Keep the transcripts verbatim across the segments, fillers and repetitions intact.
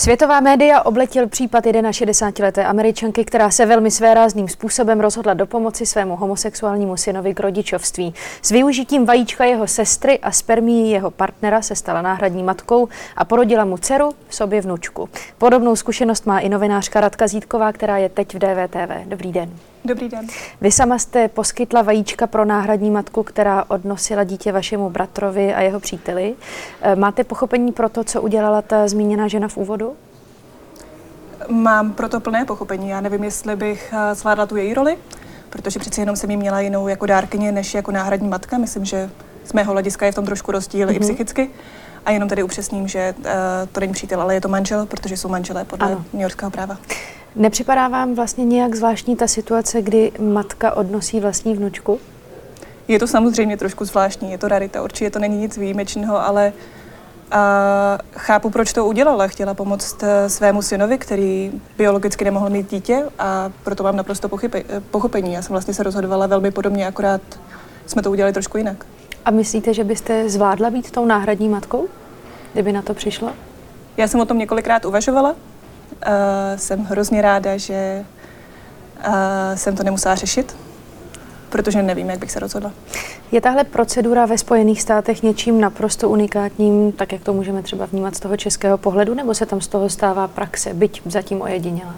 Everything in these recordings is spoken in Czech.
Světová média obletěl případ šedesátileté Američanky, která se velmi svérázným způsobem rozhodla dopomoci svému homosexuálnímu synovi k rodičovství. S využitím vajíčka jeho sestry a spermií jeho partnera se stala náhradní matkou a porodila mu dceru, v sobě vnučku. Podobnou zkušenost má i novinářka Radka Zítková, která je teď v D V T V. Dobrý den. Dobrý den. Vy sama jste poskytla vajíčka pro náhradní matku, která odnosila dítě vašemu bratrovi a jeho příteli. Máte pochopení pro to, co udělala ta zmíněná žena v úvodu? Mám proto plné pochopení. Já nevím, jestli bych zvládla tu její roli, protože přeci jenom jsem ji měla jinou jako dárkyně než jako náhradní matka. Myslím, že z mého hlediska je v tom trošku rozdíl mm-hmm. i psychicky. A jenom tady upřesním, že uh, to není přítel, ale je to manžel, protože jsou manželé podle newyorského práva. Nepřipadá vám vlastně nějak zvláštní ta situace, kdy matka odnosí vlastní vnučku? Je to samozřejmě trošku zvláštní, je to rarita, určitě to není nic výjimečného, ale uh, chápu, proč to udělala. Chtěla pomoct svému synovi, který biologicky nemohl mít dítě, a proto mám naprosto pochype, pochopení. Já jsem vlastně se rozhodovala velmi podobně, akorát jsme to udělali trošku jinak. A myslíte, že byste zvládla být tou náhradní matkou, kdyby na to přišlo? Já jsem o tom několikrát uvažovala. Uh, jsem hrozně ráda, že uh, jsem to nemusela řešit, protože nevím, jak bych se rozhodla. Je tahle procedura ve Spojených státech něčím naprosto unikátním, tak jak to můžeme třeba vnímat z toho českého pohledu, nebo se tam z toho stává praxe, byť zatím ojedinělá?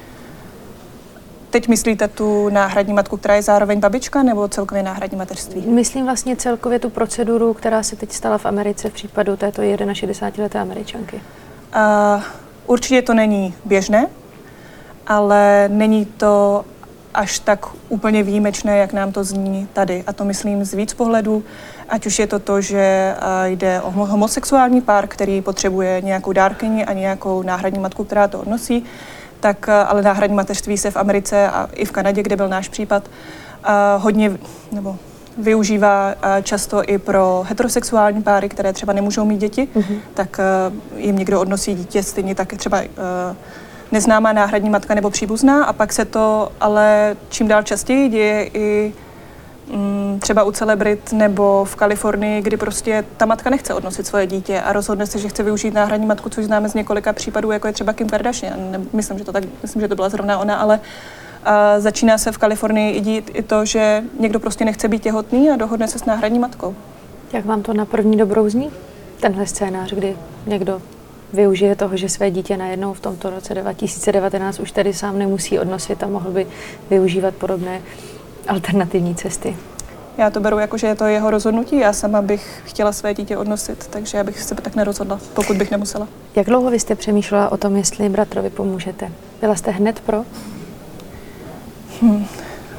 Teď myslíte tu náhradní matku, která je zároveň babička, nebo celkově náhradní mateřství? Myslím vlastně celkově tu proceduru, která se teď stala v Americe v případu této šedesátileté Američanky. Uh, určitě to není běžné, ale není to až tak úplně výjimečné, jak nám to zní tady. A to myslím z víc pohledů, ať už je to to, že jde o homosexuální pár, který potřebuje nějakou dárkyni a nějakou náhradní matku, která to odnosí, tak ale náhradní mateřství se v Americe a i v Kanadě, kde byl náš případ, hodně nebo využívá často i pro heterosexuální páry, které třeba nemůžou mít děti, mm-hmm. tak jim někdo odnosí dítě, stejně tak třeba neznámá náhradní matka nebo příbuzná, a pak se to ale čím dál častěji děje i mm, třeba u celebrit nebo v Kalifornii, kdy prostě ta matka nechce odnosit svoje dítě a rozhodne se, že chce využít náhradní matku, což známe z několika případů, jako je třeba Kim Kardashian. Ne, myslím, že to tak, myslím, že to byla zrovna ona, ale a začíná se v Kalifornii i dít i to, že někdo prostě nechce být těhotný a dohodne se s náhradní matkou. Jak vám to na první dobrou zní? Tenhle scénář, kdy někdo využije toho, že své dítě najednou v tomto roce dva tisíce devatenáct už tedy sám nemusí odnosit a mohl by využívat podobné alternativní cesty. Já to beru jako, že je to jeho rozhodnutí. Já sama bych chtěla své dítě odnosit, takže já bych se tak nerozhodla, pokud bych nemusela. Jak dlouho vy jste přemýšlela o tom, jestli bratrovi pomůžete? Byla jste hned pro? Hmm. Uh,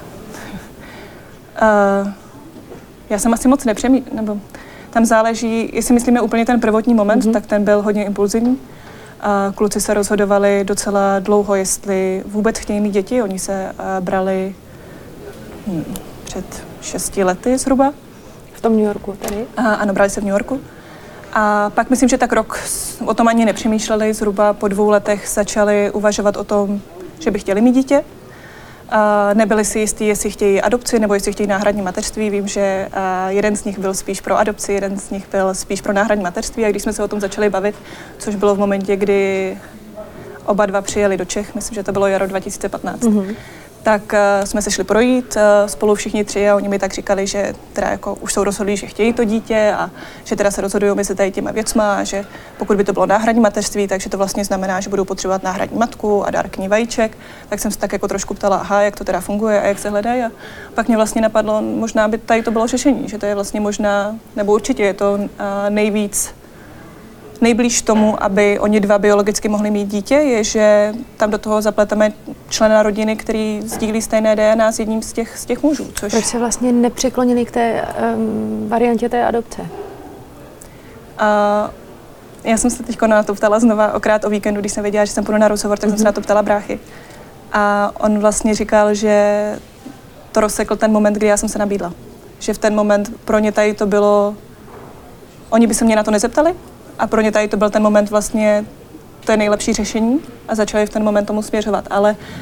já jsem asi moc nepřemýšlela, nebo tam záleží, jestli myslíme úplně ten prvotní moment, mm-hmm. tak ten byl hodně impulzivní. Uh, kluci se rozhodovali docela dlouho, jestli vůbec chtějí mít děti. Oni se uh, brali hm, před šesti lety zhruba. V tom New Yorku tady? Uh, ano, brali se v New Yorku. A pak myslím, že tak rok o tom ani nepřemýšleli. Zhruba po dvou letech začali uvažovat o tom, že by chtěli mít dítě. Uh, nebyli si jistí, jestli chtějí adopci nebo jestli chtějí náhradní mateřství. Vím, že uh, jeden z nich byl spíš pro adopci, jeden z nich byl spíš pro náhradní mateřství, a když jsme se o tom začali bavit, což bylo v momentě, kdy oba dva přijeli do Čech, myslím, že to bylo jaro dva tisíce patnáct, mm-hmm. tak uh, jsme se šli projít uh, spolu všichni tři a oni mi tak říkali, že teda jako už jsou rozhodlí, že chtějí to dítě a že teda se rozhodují mezi tady těma věcma a že pokud by to bylo náhradní mateřství, takže to vlastně znamená, že budou potřebovat náhradní matku a dárkyni vajíček. Tak jsem se tak jako trošku ptala, aha, jak to teda funguje a jak se hledají, a pak mě vlastně napadlo, možná by tady to bylo řešení, že to je vlastně možná, nebo určitě je to uh, nejvíc nejblíž tomu, aby oni dva biologicky mohli mít dítě, je, že tam do toho zapleteme člena rodiny, který sdílí stejné D N A s jedním z těch, z těch mužů. Což... Proč se vlastně nepřiklonili k té um, variantě té adopce? Uh, já jsem se teď na to ptala znova okrát o víkendu, když jsem věděla, že jsem půjdu na rozhovor, tak mm-hmm. jsem se na to ptala bráchy. A on vlastně říkal, že to rozsekl ten moment, kdy já jsem se nabídla. Že v ten moment pro ně tady to bylo... Oni by se mě na to nezeptali, a pro ně tady to byl ten moment vlastně, to je nejlepší řešení, a začali v ten moment tomu směřovat. Ale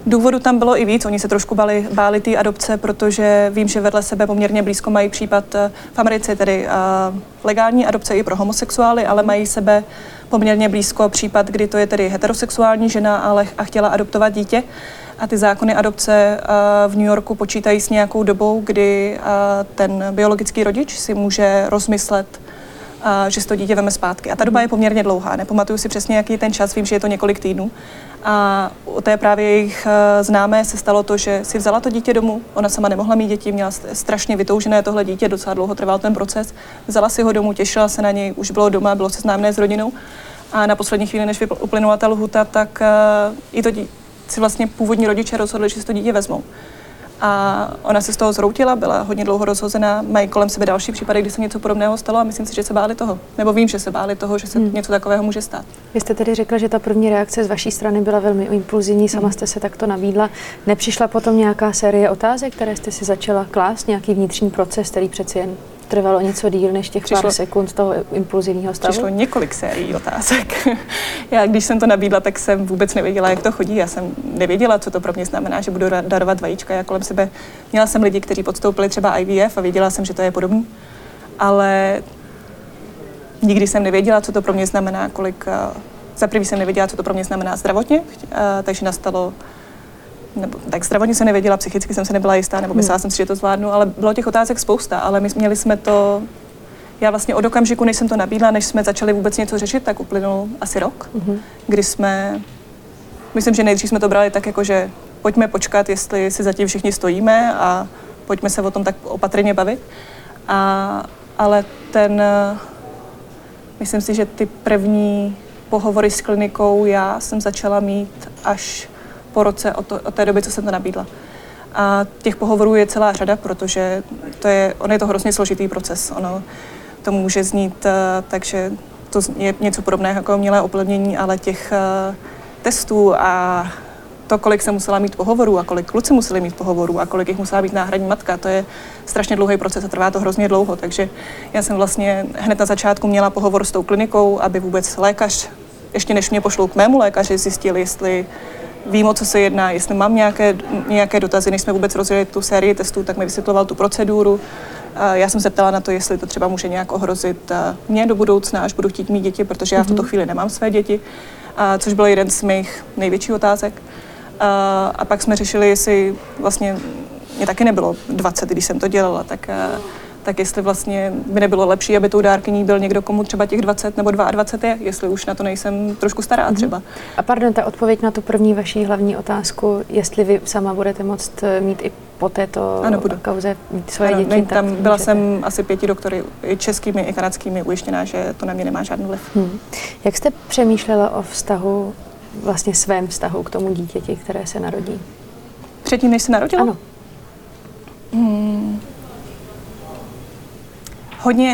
Důvodu tam bylo i víc, oni se trošku báli, báli té adopce, protože vím, že vedle sebe poměrně blízko mají případ v Americe, tedy uh, legální adopce i pro homosexuály, ale mají sebe poměrně blízko případ, kdy to je tedy heterosexuální žena, ale a chtěla adoptovat dítě. A ty zákony adopce uh, v New Yorku počítají s nějakou dobou, kdy uh, ten biologický rodič si může rozmyslet, uh, že si to dítě veme zpátky. A ta doba je poměrně dlouhá, nepamatuju si přesně, jaký je ten čas, vím, že je to několik týdnů. A u té právě jejich uh, známé se stalo to, že si vzala to dítě domů, ona sama nemohla mít děti, měla strašně vytoužené tohle dítě, docela dlouho trval ten proces, vzala si ho domů, těšila se na něj, už bylo doma, bylo seznámené s rodinou a na poslední chvíli, než uplynula ta lhuta, tak uh, i to dítě si vlastně původní rodiče rozhodli, že si to dítě vezmou. A ona se z toho zroutila, byla hodně dlouho rozhozená, mají kolem sebe další případy, kdy se něco podobného stalo a myslím si, že se báli toho. Nebo vím, že se báli toho, že se hmm. něco takového může stát. Vy jste tedy řekla, že ta první reakce z vaší strany byla velmi impulzivní, sama hmm. jste se takto nabídla. Nepřišla potom nějaká série otázek, které jste si začala klást, nějaký vnitřní proces, který přeci jen trvalo něco díl než těch přišlo, pár sekund toho impulzivního stavu? Přišlo několik sérií otázek. Já, když jsem to nabídla, tak jsem vůbec nevěděla, jak to chodí. Já jsem nevěděla, co to pro mě znamená, že budu darovat vajíčka. Já kolem sebe měla jsem lidi, kteří podstoupili třeba I V F a věděla jsem, že to je podobný. Ale nikdy jsem nevěděla, co to pro mě znamená, kolik... Za prvý jsem nevěděla, co to pro mě znamená zdravotně, takže nastalo... Nebo, tak zdravotně jsem nevěděla, psychicky jsem se nebyla jistá, nebo myslela hmm. jsem si, že to zvládnu, ale bylo těch otázek spousta, ale my měli jsme to, já vlastně od okamžiku, než jsem to nabídla, než jsme začali vůbec něco řešit, tak uplynul asi rok, hmm. kdy jsme, myslím, že nejdřív jsme to brali tak jako, že pojďme počkat, jestli si zatím všichni stojíme a pojďme se o tom tak opatrně bavit, a, ale ten, myslím si, že ty první pohovory s klinikou já jsem začala mít až po roce od, to, od té doby, co jsem to nabídla. A těch pohovorů je celá řada, protože to je, on je to hrozně složitý proces. Ono to může znít uh, takže to je něco podobného jako umělé oplodnění, ale těch uh, testů a to, kolik jsem musela mít pohovorů a kolik kluci museli mít pohovorů a kolik jich musela být náhradní matka, to je strašně dlouhý proces a trvá to hrozně dlouho. Takže já jsem vlastně hned na začátku měla pohovor s tou klinikou, aby vůbec lékař, ještě než mě pošlou k mému lékaři, zjistil, jestli vím, o co se jedná, jestli mám nějaké, nějaké dotazy, než jsme vůbec rozjeli tu sérii testů, tak mi vysvětloval tu proceduru. Já jsem se ptala na to, jestli to třeba může nějak ohrozit mě do budoucna, až budu chtít mít děti, protože já v tuto chvíli nemám své děti, což byl jeden z mých největších otázek. A pak jsme řešili, jestli vlastně mě taky nebylo dvacet, když jsem to dělala, tak, tak jestli vlastně by nebylo lepší, aby tou dárkyní byl někdo, komu třeba těch dvacet nebo dvacet dva je, jestli už na to nejsem trošku stará třeba. A pardon, ta odpověď na tu první vaší hlavní otázku, jestli vy sama budete moct mít i po této ano, budu. kauze mít svoje ano, děti, ne, tak tam byla můžete. jsem asi pěti doktory, i českými, i kanadskými, ujištěná, že to na mě nemá žádný vliv. Hmm. Jak jste přemýšlela o vztahu, vlastně svém vztahu k tomu dítěti, které se narodí? Předtím, než se narodila? Ano. Hmm. Hodně...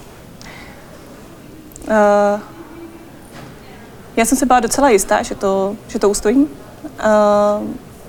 Uh, já jsem se byla docela jistá, že to, že to ustojím. Uh,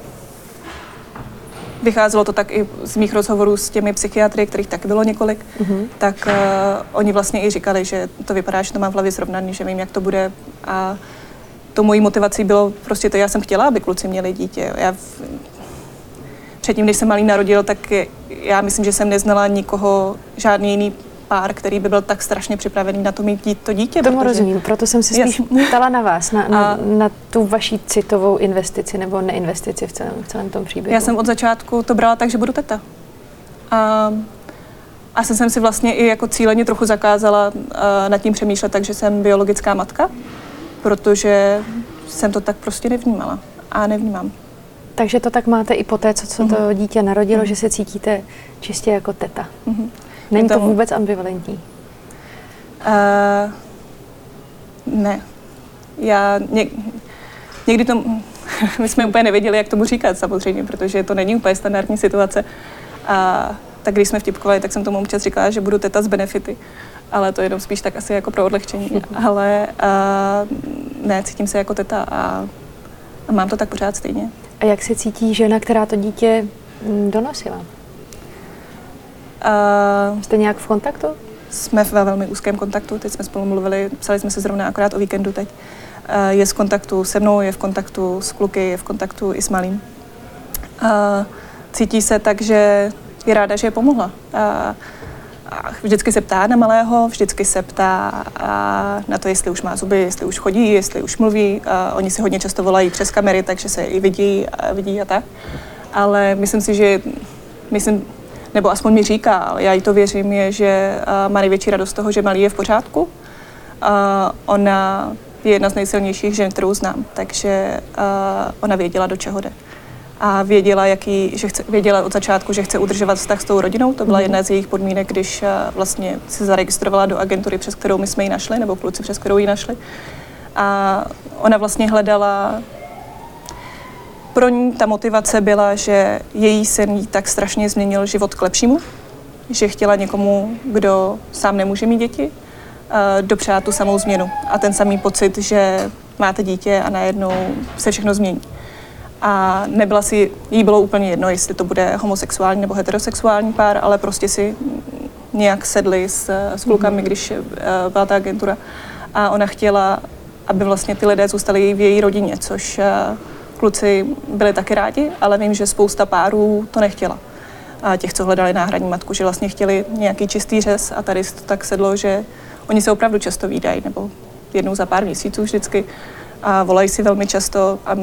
vycházelo to tak i z mých rozhovorů s těmi psychiatry, kterých taky bylo několik, uh-huh. tak uh, oni vlastně i říkali, že to vypadá, že to mám v hlavě srovnaný, že vím, jak to bude. A to mojí motivací bylo prostě to, já jsem chtěla, aby kluci měli dítě. Já v, předtím, když jsem malý narodil, tak je, já myslím, že jsem neznala nikoho, žádný jiný pár, který by byl tak strašně připravený na to mít dít, to dítě. Tomu protože... rozumím, proto jsem se spíš ptala na vás, na, na, na tu vaši citovou investici nebo neinvestici v celém, v celém tom příběhu. Já jsem od začátku to brala tak, že budu teta. A, a jsem si vlastně i jako cíleně trochu zakázala uh, nad tím přemýšlet, takže jsem biologická matka, protože jsem to tak prostě nevnímala a nevnímám. Takže to tak máte i po té, co, co to mm-hmm. dítě narodilo, mm-hmm. že se cítíte čistě jako teta. Mm-hmm. Není to vůbec ambivalentní? Uh, ne. Já ně, někdy to... My jsme úplně nevěděli, jak tomu říkat samozřejmě, protože to není úplně standardní situace. A tak když jsme vtipkovali, tak jsem tomu občas říkala, že budu teta z benefity. Ale to je jenom spíš tak asi jako pro odlehčení. Mm-hmm. Ale uh, ne, cítím se jako teta a, a mám to tak pořád stejně. A jak se cítí žena, která to dítě donosila? Uh, Jste nějak v kontaktu? Jsme ve velmi úzkém kontaktu, teď jsme spolu mluvili, psali jsme se zrovna akorát o víkendu teď. je v kontaktu se mnou, je v kontaktu s kluky, je v kontaktu i s malým. Cítí se tak, že je ráda, že je pomohla. Vždycky se ptá na malého, vždycky se ptá na to, jestli už má zuby, jestli už chodí, jestli už mluví. Oni si hodně často volají přes kamery, takže se i vidí, vidí a tak. Ale myslím si, že, myslím, nebo aspoň mi říká, ale já jí to věřím, je, že má největší radost z toho, že malý je v pořádku. Ona je jedna z nejsilnějších žen, kterou znám, takže ona věděla, do čeho jde. A věděla, jaký, že chce, věděla od začátku, že chce udržovat vztah s tou rodinou. To byla jedna z jejich podmínek, když vlastně se zaregistrovala do agentury, přes kterou my jsme ji našli, nebo kluci, přes kterou ji našli. A ona vlastně hledala, pro ní ta motivace byla, že její syn jí tak strašně změnil život k lepšímu, že chtěla někomu, kdo sám nemůže mít děti, dopřát tu samou změnu. A ten samý pocit, že máte dítě a najednou se všechno změní. A nebyla si, jí bylo úplně jedno, jestli to bude homosexuální nebo heterosexuální pár, ale prostě si nějak sedli s, s klukami, když uh, byla ta agentura. A ona chtěla, aby vlastně ty lidé zůstali v její rodině, což uh, kluci byli taky rádi, ale vím, že spousta párů to nechtěla. A těch, co hledali náhradní matku, že vlastně chtěli nějaký čistý řez a tady to tak sedlo, že oni se opravdu často vídají, nebo jednou za pár měsíců vždycky a volají si velmi často a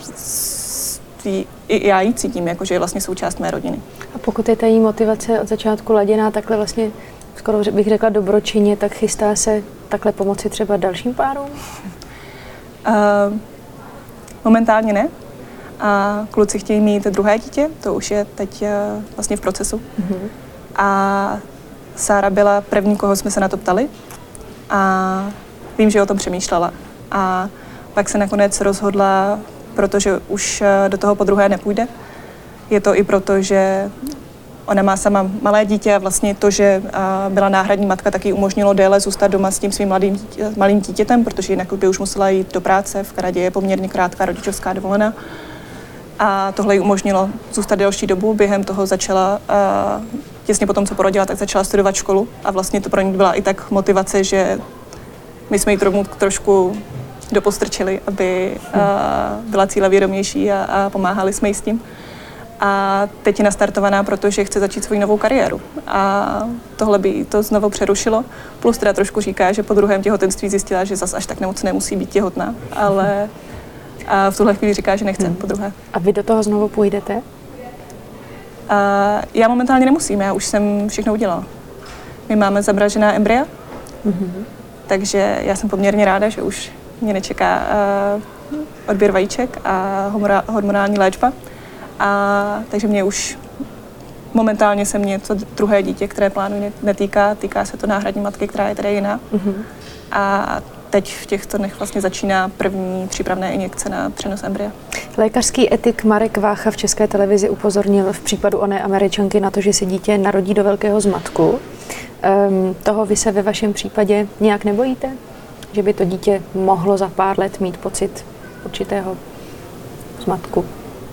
i já ji cítím, jako, že je vlastně součást mé rodiny. A pokud je ta její motivace od začátku laděná takhle vlastně, skoro bych řekla dobročinně, tak chystá se takhle pomoci třeba dalším párům? Uh, momentálně ne. A kluci chtějí mít druhé dítě, to už je teď uh, vlastně v procesu. Mm-hmm. A Sára byla první, koho jsme se na to ptali. A vím, že o tom přemýšlela. A pak se nakonec rozhodla, protože už do toho podruhé nepůjde. Je to i proto, že ona má sama malé dítě a vlastně to, že byla náhradní matka, taky umožnilo déle zůstat doma s tím svým mladým, malým dítětem, protože jinak by už musela jít do práce. V Kanadě je poměrně krátká rodičovská dovolená. A tohle jí umožnilo zůstat delší dobu. Během toho začala, těsně potom, co porodila, tak začala studovat školu a vlastně to pro ní byla i tak motivace, že my jsme jí tomu trošku dopostrčili, aby uh, byla cílevědomější a, a pomáhali jsme jí s tím. A teď je nastartovaná, protože chce začít svou novou kariéru. A tohle by to znovu přerušilo. Plus teda trošku říká, že po druhém těhotenství zjistila, že zas až tak moc nemusí být těhotná, ale a v tuhle chvíli říká, že nechce hmm. po druhé. A vy do toho znovu půjdete? A já momentálně nemusím, já už jsem všechno udělala. My máme zamražená embrya, mm-hmm. takže já jsem poměrně ráda, že už mě nečeká uh, odběr vajíček a hormonální léčba. A, takže mě už momentálně se mě to druhé dítě, které plánuji, netýká. Týká se to náhradní matky, která je tady jiná. Mm-hmm. A teď v těchto dnech vlastně začíná první přípravné injekce na přenos embrya. Lékařský etik Marek Vácha v České televizi upozornil v případu oné Američanky na to, že se dítě narodí do velkého zmatku. Um, toho vy se ve vašem případě nějak nebojíte? Že by to dítě mohlo za pár let mít pocit určitého zmatku?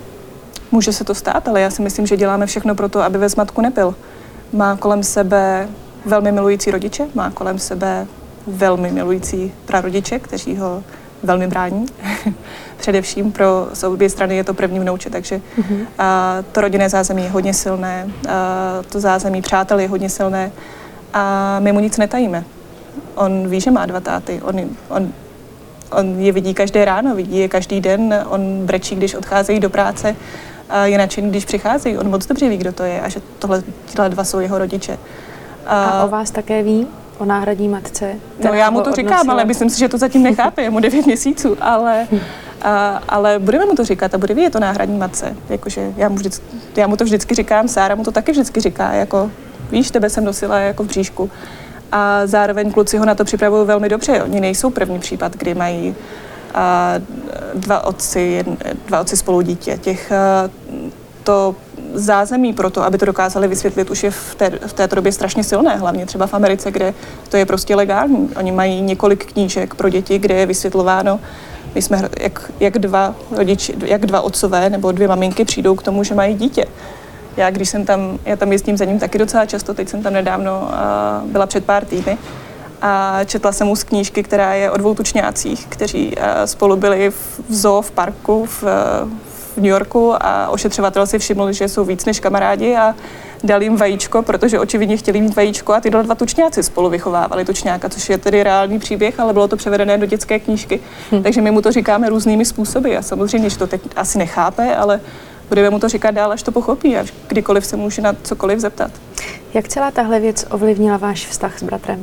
Může se to stát, ale já si myslím, že děláme všechno pro to, aby ve zmatku nebyl. Má kolem sebe velmi milující rodiče, má kolem sebe velmi milující prarodiče, kteří ho velmi brání. Především pro obě strany je to první vnouče, takže mm-hmm. a, to rodinné zázemí je hodně silné, a, to zázemí přátel je hodně silné a my mu nic netajíme. On ví, že má dva táty, on, on, on je vidí každé ráno, vidí je každý den, on brečí, když odcházejí do práce, a je nadšený, když přicházejí, on moc dobře ví, kdo to je a že tohle, tyhle dva jsou jeho rodiče. A, a o vás také ví? O náhradní matce? No já mu to říkám, odnosila. Ale myslím si, že to zatím nechápe, je mu devět měsíců, ale, a, ale budeme mu to říkat a bude ví, je to náhradní matce. Jakože já mu, vždycky, já mu to vždycky říkám, Sára mu to taky vždycky říká, jako víš, tebe jsem nosila jako v bříšku. A zároveň kluci ho na to připravují velmi dobře. Oni nejsou první případ, kdy mají a, dva otci, jedn, dva otci spolu dítě. Těch, a, to zázemí pro to, aby to dokázali vysvětlit, už je v, té, v této době strašně silné, hlavně třeba v Americe, kde to je prostě legální. Oni mají několik knížek pro děti, kde je vysvětlováno, my jsme, jak, jak, dva rodiči, jak dva otcové nebo dvě maminky přijdou k tomu, že mají dítě. Já, když jsem tam, já tam jezdím za ním taky docela často, teď jsem tam nedávno uh, byla před pár týdny A četla jsem mu z knížky, která je o dvou tučňácích, kteří spolu byli v zoo v parku v, v New Yorku a ošetřovatel si všiml, že jsou víc než kamarádi a dal jim vajíčko, protože očividně chtěli mít vajíčko a tyhle dva tučňáci spolu vychovávali tučňáka, což je tedy reálný příběh, ale bylo to převedené do dětské knížky. Hmm. Takže my mu to říkáme různými způsoby a samozřejmě, že to teď asi nechápe, ale budeme mu to říkat dál, až to pochopí a kdykoliv se může na cokoliv zeptat. Jak celá tahle věc ovlivnila váš vztah s bratrem?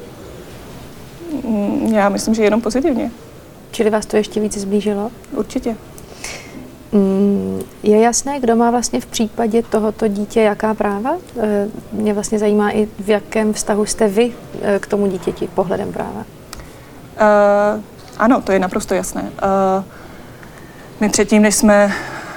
Já myslím, že jenom pozitivně. Čili vás to ještě víc zblížilo? Určitě. Je jasné, kdo má vlastně v případě tohoto dítě jaká práva? Mě vlastně zajímá i, v jakém vztahu jste vy k tomu dítěti pohledem práva. Uh, ano, to je naprosto jasné. Uh, my předtím, než jsme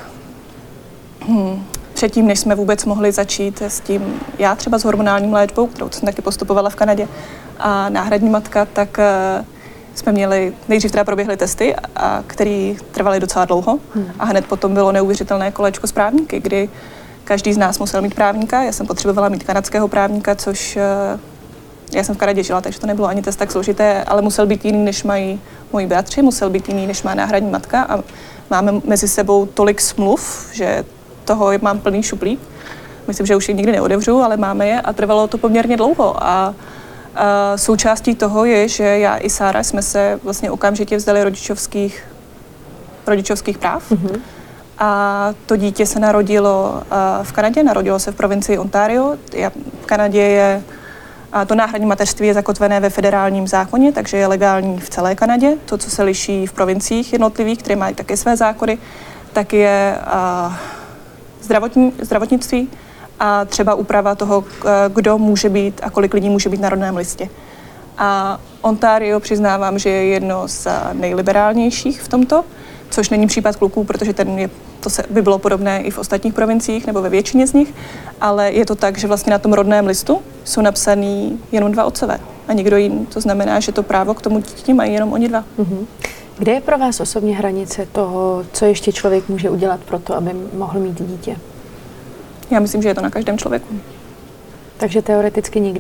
hmm, předtím, než jsme vůbec mohli začít s tím, já třeba s hormonální léčbou, kterou jsem taky postupovala v Kanadě, a náhradní matka, tak uh, jsme měli, nejdřív teda proběhly testy, a, které trvaly docela dlouho hmm. a hned potom bylo neuvěřitelné kolečko s právníky, kdy každý z nás musel mít právníka. Já jsem potřebovala mít kanadského právníka, což uh, já jsem v Kanadě žila, takže to nebylo ani test tak složité, ale musel být jiný, než mají moji bratři, musel být jiný, než má náhradní matka a máme mezi sebou tolik smluv, že toho mám plný šuplík. Myslím, že už je nikdy neodevřu, ale máme je a trvalo to poměrně dlouho. A Uh, součástí toho je, že já i Sára jsme se vlastně okamžitě vzdali rodičovských, rodičovských práv. Mm-hmm. A to dítě se narodilo uh, v Kanadě, narodilo se v provincii Ontario. Já, v Kanadě je, uh, to náhradní mateřství je zakotvené ve federálním zákoně, takže je legální v celé Kanadě. To, co se liší v provinciích jednotlivých, které mají také své zákony, tak je uh, zdravotní, zdravotnictví, a třeba úprava toho, kdo může být a kolik lidí může být na rodném listě. A Ontario přiznávám, že je jedno z nejliberálnějších v tomto, což není případ kluků, protože ten je, to se, by bylo podobné i v ostatních provinciích nebo ve většině z nich, ale je to tak, že vlastně na tom rodném listu jsou napsaný jenom dva otcové a nikdo jiný. To znamená, že to právo k tomu dítěti mají jenom oni dva. Mm-hmm. Kde je pro vás osobně hranice toho, co ještě člověk může udělat pro to, aby mohl mít dítě? Já myslím, že je to na každém člověku. Takže teoreticky nikde?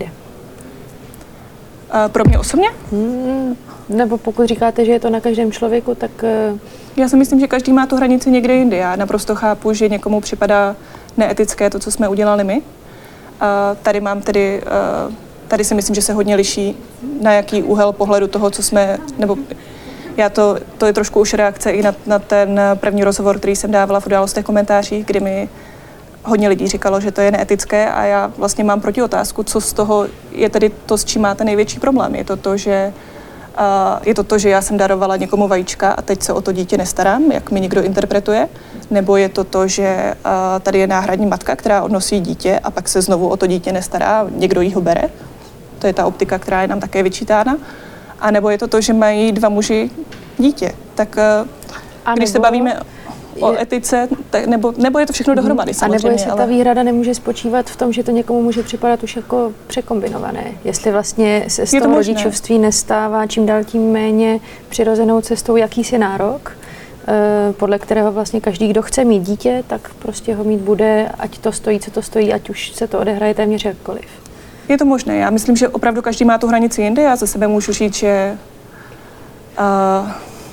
A pro mě osobně? Hmm, nebo pokud říkáte, že je to na každém člověku, tak... Já si myslím, že každý má tu hranici někde jinde. Já naprosto chápu, že někomu připadá neetické to, co jsme udělali my. A tady mám tedy... Tady si myslím, že se hodně liší, na jaký úhel pohledu toho, co jsme... Nebo já to, to je trošku už reakce i na, na ten první rozhovor, který jsem dávala v Událostech komentářích, kdy mi hodně lidí říkalo, že to je neetické a já vlastně mám proti otázku, co z toho je tedy to, s čím máte největší problém. Je to to, že, uh, je to to, že já jsem darovala někomu vajíčka a teď se o to dítě nestarám, jak mi někdo interpretuje, nebo je to to, že uh, tady je náhradní matka, která odnosí dítě a pak se znovu o to dítě nestará a někdo jí ho bere. To je ta optika, která je nám také vyčítána. A nebo je to to, že mají dva muži dítě. Tak uh, když se bavíme o je, etice, tak, nebo, nebo je to všechno dohromady samozřejmě. A nebo jestli ale... ta výhrada nemůže spočívat v tom, že to někomu může připadat už jako překombinované. Jestli vlastně se z toho rodičovství nestává čím dál tím méně přirozenou cestou jakýsi nárok, podle kterého vlastně každý, kdo chce mít dítě, tak prostě ho mít bude, ať to stojí, co to stojí, ať už se to odehraje téměř jakkoliv. Je to možné. Já myslím, že opravdu každý má tu hranici jinde. Já za sebe můžu říct, že uh,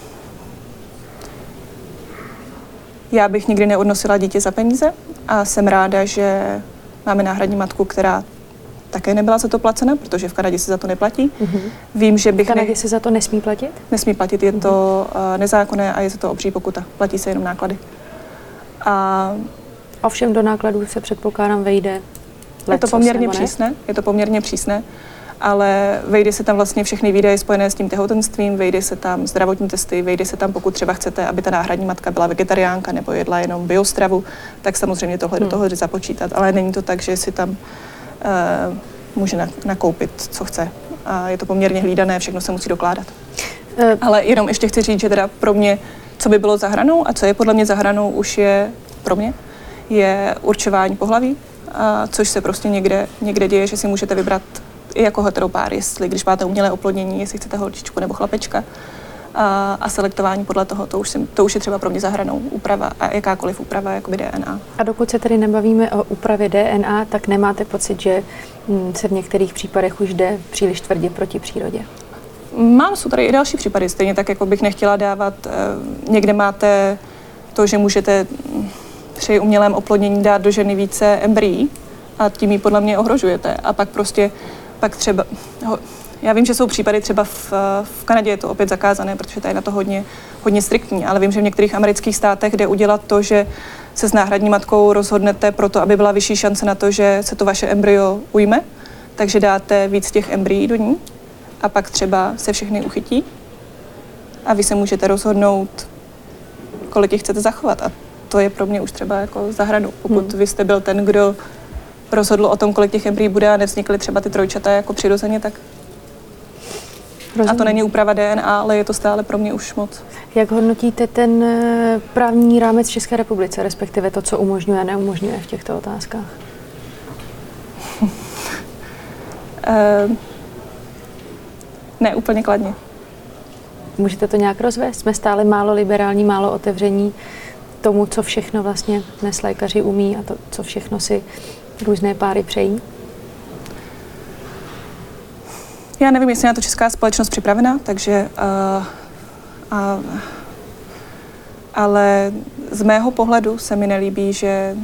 já bych nikdy neodnosila dítě za peníze a jsem ráda, že máme náhradní matku, která také nebyla za to placena, protože v Kanadě se za to neplatí. Mm-hmm. Vím, že bych... V Kanadě ne... se za to nesmí platit? Nesmí platit, je mm-hmm. to uh, nezákonné a je to obří pokuta. Platí se jenom náklady. A... Ovšem do nákladů se předpokládám vejde Je to poměrně přísné, je to poměrně přísné, ale vejde se tam vlastně všechny výdaje spojené s tím těhotenstvím, vejde se tam zdravotní testy, vejde se tam, pokud třeba chcete, aby ta náhradní matka byla vegetariánka nebo jedla jenom biostravu, tak samozřejmě tohle hmm. do toho jde započítat, ale není to tak, že si tam uh, může na, nakoupit, co chce. A je to poměrně hlídané, všechno se musí dokládat. Uh. Ale jenom ještě chci říct, že teda pro mě, co by bylo za hranou a co je podle mě za hranou už je pro mě, je určování pohlaví. A což se prostě někde, někde děje, že si můžete vybrat i jako heteropár, jestli když máte umělé oplodnění, jestli chcete holčičku nebo chlapečka. a, a selektování podle toho, to už, si, to už je třeba pro mě za hranou úprava a jakákoliv úprava, jakoby D N A. A dokud se tedy nebavíme o úpravě D N A, tak nemáte pocit, že se v některých případech už jde příliš tvrdě proti přírodě? Mám, jsou tady i další případy, stejně tak, jako bych nechtěla dávat, někde máte to, že můžete při umělém oplodnění dát do ženy více embryí a tím ji podle mě ohrožujete. A pak prostě, pak třeba, já vím, že jsou případy třeba v, v Kanadě je to opět zakázané, protože tady je na to hodně, hodně striktní, ale vím, že v některých amerických státech jde udělat to, že se s náhradní matkou rozhodnete proto, aby byla vyšší šance na to, že se to vaše embryo ujme, takže dáte víc těch embryí do ní a pak třeba se všechny uchytí a vy se můžete rozhodnout, kolik jich chcete zachovat. A to je pro mě už třeba jako za hranou. Pokud hmm. vy jste byl ten, kdo rozhodl o tom, kolik těch embryí bude a nevznikly třeba ty trojčata jako přirozeně, tak Rozumím. A to není úprava D N A, ale je to stále pro mě už moc. Jak hodnotíte ten právní rámec České republice, respektive to, co umožňuje a neumožňuje v těchto otázkách? uh, ne, úplně kladně. Můžete to nějak rozvést? Jsme stále málo liberální, málo otevření tomu, co všechno vlastně dnes lékaři umí a to, co všechno si různé páry přejí? Já nevím, jestli je na to česká společnost připravená, takže uh, uh, ale z mého pohledu se mi nelíbí, že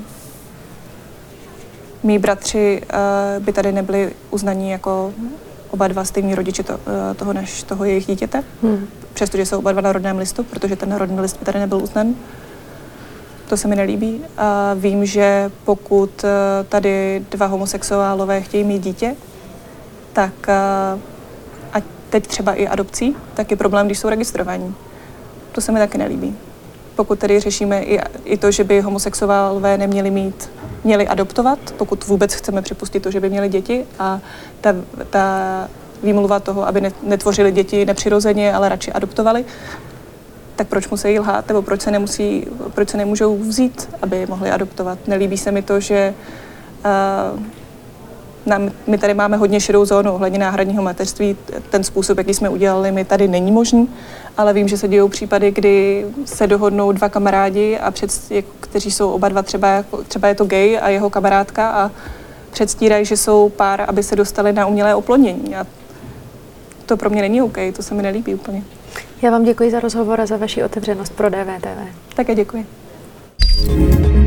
mí bratři uh, by tady nebyli uznaní jako oba dva stejní rodiče to, uh, toho, naš, toho jejich dítěte, hmm. přestože jsou oba dva na rodném listu, protože ten rodný list by tady nebyl uznan. To se mi nelíbí. A vím, že pokud uh, tady dva homosexuálové chtějí mít dítě, tak uh, a teď třeba i adopcí, tak je problém, když jsou registrovaní. To se mi taky nelíbí. Pokud tedy řešíme i, i to, že by homosexuálové neměli mít, měli adoptovat, pokud vůbec chceme připustit to, že by měli děti a ta, ta výmluva toho, aby netvořili děti nepřirozeně, ale radši adoptovali, tak proč musí lhát, nebo proč se, nemusí, proč se nemůžou vzít, aby mohli adoptovat. Nelíbí se mi to, že uh, nám, my tady máme hodně šedou zónu ohledně náhradního mateřství. Ten způsob, jaký jsme udělali, my tady není možný, ale vím, že se dějou případy, kdy se dohodnou dva kamarádi, a před, kteří jsou oba dva, třeba, třeba je to gay a jeho kamarádka, a předstírají, že jsou pár, aby se dostali na umělé oplodnění. A to pro mě není OK, to se mi nelíbí úplně. Já vám děkuji za rozhovor a za vaši otevřenost pro D V T V. Také děkuji.